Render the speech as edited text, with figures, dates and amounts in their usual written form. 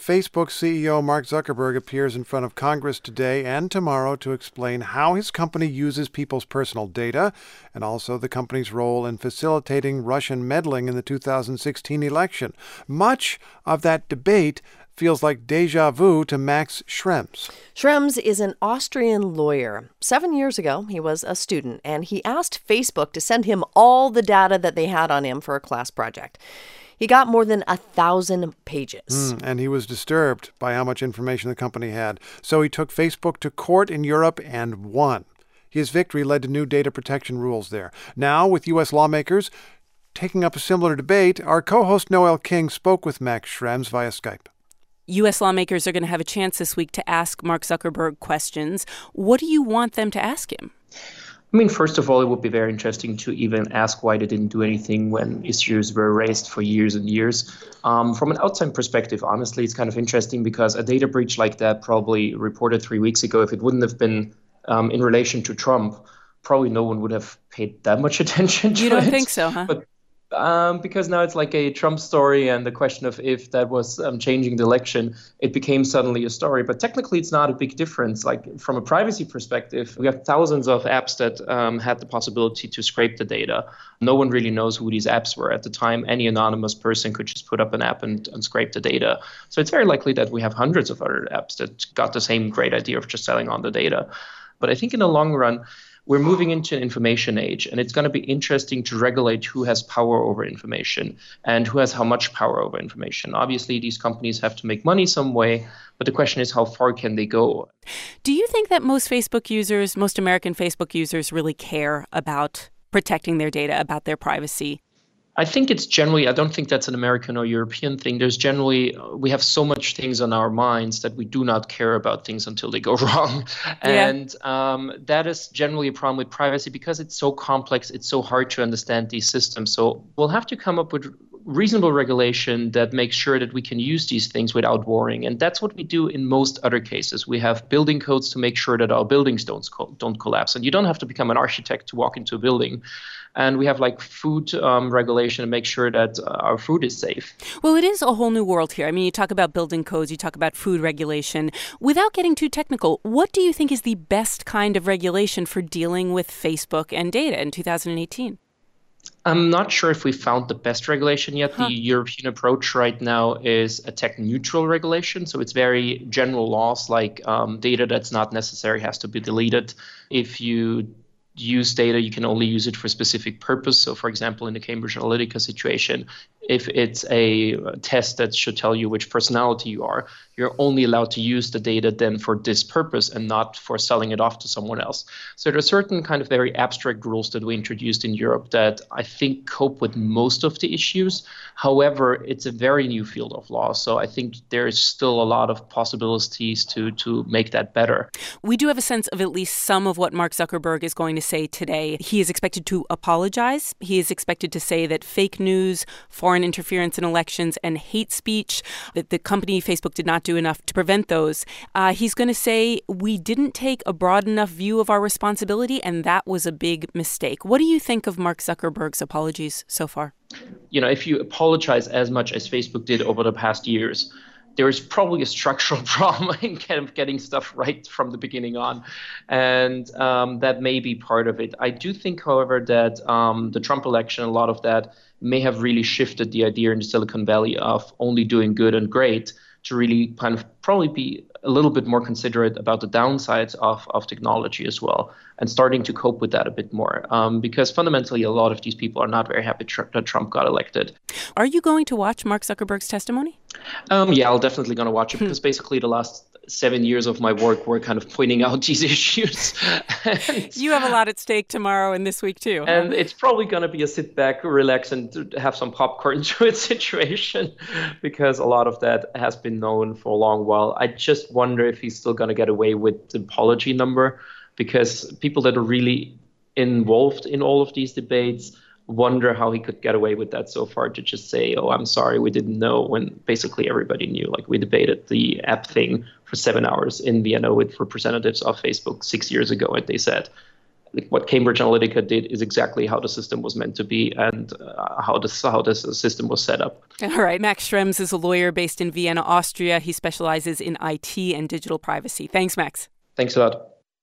Facebook CEO Mark Zuckerberg appears in front of Congress today and tomorrow to explain how his company uses people's personal data and also the company's role in facilitating Russian meddling in the 2016 election. Much of that debate feels like deja vu to Max Schrems. Schrems is an Austrian lawyer. 7 years ago, he was a student, and he asked Facebook to send him all the data that they had on him for a class project. He got more than 1,000 pages. And he was disturbed by how much information the company had. So he took Facebook to court in Europe and won. His victory led to new data protection rules there. Now, with U.S. lawmakers taking up a similar debate, our co-host Noel King spoke with Max Schrems via Skype. U.S. lawmakers are going to have a chance this week to ask Mark Zuckerberg questions. What do you want them to ask him? I mean, first of all, it would be very interesting to even ask why they didn't do anything when issues were raised for years and years. From an outside perspective, honestly, it's kind of interesting because a data breach like that, probably reported 3 weeks ago, if it wouldn't have been in relation to Trump, probably no one would have paid that much attention to it. You don't think so, huh? But because now it's like a Trump story, and the question of if that was changing the election, it became suddenly a story. But technically, it's not a big difference. Like from a privacy perspective, we have thousands of apps that had the possibility to scrape the data. No one really knows who these apps were at the time. Any anonymous person could just put up an app and scrape the data. So it's very likely that we have hundreds of other apps that got the same great idea of just selling on the data. But I think in the long run, we're moving into an information age, and it's going to be interesting to regulate who has power over information and who has how much power over information. Obviously, these companies have to make money some way, but the question is, how far can they go? Do you think that most American Facebook users really care about protecting their data, about their privacy? I think it's generally, I don't think that's an American or European thing. We have so much things on our minds that we do not care about things until they go wrong. And that is generally a problem with privacy because it's so complex, it's so hard to understand these systems. So we'll have to come up with reasonable regulation that makes sure that we can use these things without worrying. And that's what we do in most other cases. We have building codes to make sure that our buildings don't collapse. And you don't have to become an architect to walk into a building. And we have like food regulation to make sure that our food is safe. Well, it is a whole new world here. I mean, you talk about building codes, you talk about food regulation. Without getting too technical, what do you think is the best kind of regulation for dealing with Facebook and data in 2018? I'm not sure if we found the best regulation yet. The European approach right now is a tech-neutral regulation. So it's very general laws like data that's not necessary has to be deleted. If you use data, you can only use it for a specific purpose. So, for example, in the Cambridge Analytica situation, if it's a test that should tell you which personality you are, you're only allowed to use the data then for this purpose and not for selling it off to someone else. So there are certain kind of very abstract rules that we introduced in Europe that I think cope with most of the issues. However, it's a very new field of law. So I think there is still a lot of possibilities to make that better. We do have a sense of at least some of what Mark Zuckerberg is going to say today. He is expected to apologize. He is expected to say that fake news, foreign interference in elections, and hate speech, that the company Facebook did not do enough to prevent those. He's going to say we didn't take a broad enough view of our responsibility, and that was a big mistake. What do you think of Mark Zuckerberg's apologies so far? You know, if you apologize as much as Facebook did over the past years, there is probably a structural problem in kind of getting stuff right from the beginning on. And that may be part of it. I do think, however, that the Trump election, a lot of that may have really shifted the idea in the Silicon Valley of only doing good and great to really kind of probably be a little bit more considerate about the downsides of technology as well and starting to cope with that a bit more. Because fundamentally, a lot of these people are not very happy that Trump got elected. Are you going to watch Mark Zuckerberg's testimony? Yeah, I'll definitely going to watch it because basically the last 7 years of my work were kind of pointing out these issues. You have a lot at stake tomorrow and this week too. And it's probably going to be a sit back, relax, and have some popcorn to it situation because a lot of that has been known for a long while. I just wonder if he's still going to get away with the apology number because people that are really involved in all of these debates wonder how he could get away with that so far to just say, oh, I'm sorry, we didn't know, when basically everybody knew. Like we debated the app thing for 7 hours in Vienna with representatives of Facebook 6 years ago, and they said, what Cambridge Analytica did is exactly how the system was meant to be and how this system was set up. All right. Max Schrems is a lawyer based in Vienna, Austria. He specializes in IT and digital privacy. Thanks, Max. Thanks a lot.